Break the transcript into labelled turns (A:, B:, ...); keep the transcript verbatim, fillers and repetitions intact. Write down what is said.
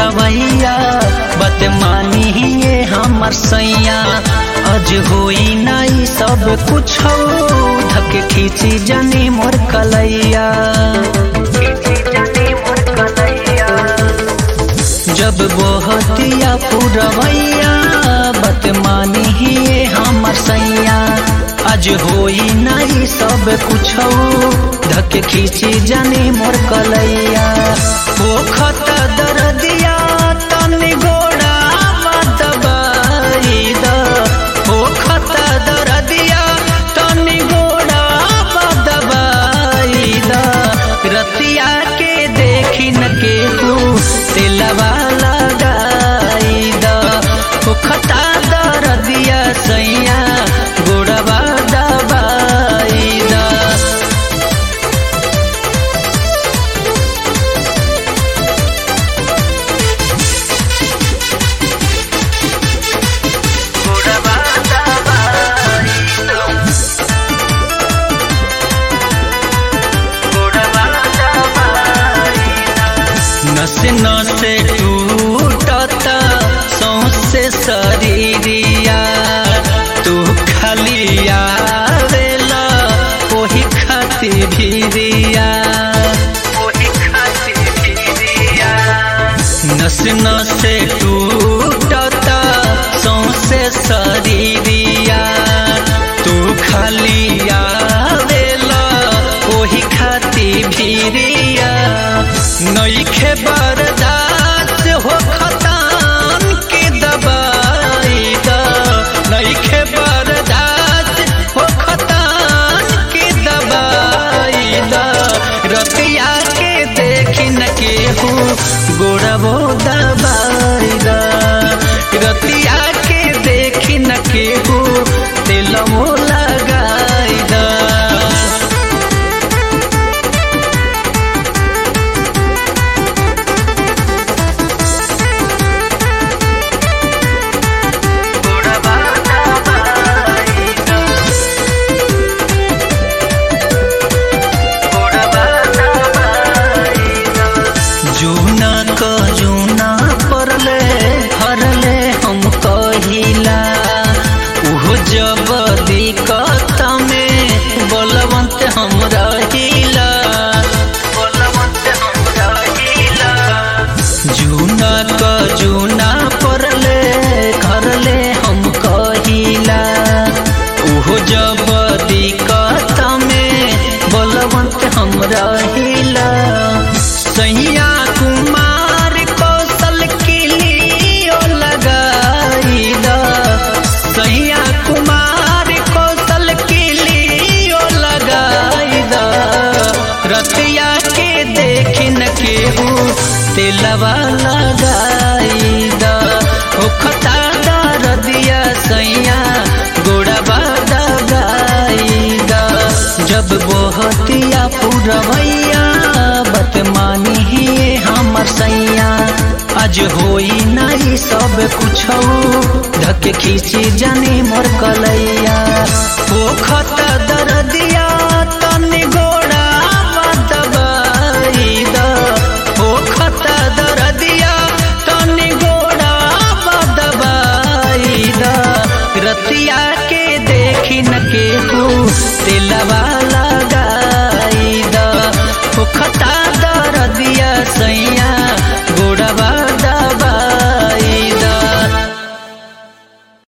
A: पुरवैया बत मानी ये हमर सैया अज होई नहीं सब कुछ धक खींची जनी मोर कलैया जब बोहतिया पुरवैया बत मानी ये हमर सैया आज होई नहीं सब कुछ धक खींची जनी मोर कलैया पोखत दर्दिया तनी गोड़ा दबाई द पोखत दर्दिया तनी गोड़ा दबाई द रतिया के देखी न केहू तिलवा लगाई द पोखता दर्दिया सैया गोड़वा दबाई द नसे नसे टूटता सौंसे शरीरिया तू खाली आवेला ओही खाती भीरिया नसे नसे टूटता सौंसे शरीरिया तू खाली आवेला ओही खाती भीरिया नईखे बर्दाश्त हो खतान के दबाई द नईखे बर्दाश्त हो खतान के दबाई द रतिया के देखी न केहू गोड़बो दबाई द रतिया के देखी न केहू तेलमो लगाई द जूना क जूना परले हरले हम कहिला उहो जब दिक्कत में बलवंत हम रहिला बलवंत हम रहिला जूना क जूना परले हरले हम कहिला उहो जब दिक्कत में बलवंत हम रहिला सैया कुमार कौशल के लिए लगाई द सैया कुमार कौशल के लिए लगाई द रतिया के देखी न केहू तेलवा लगाई द होखता दर्दिया सैया गोड़वा दबाई द जब बोहतिया पुरवैया बत मानी ही हमर सैया आज होई नहीं सब कुछ धक खींची जनी मोर कलैया पोखत दर्दिया तनी गोड़ा दबाई द पोखत दर्दिया तनी गोड़ा दबाई द रतिया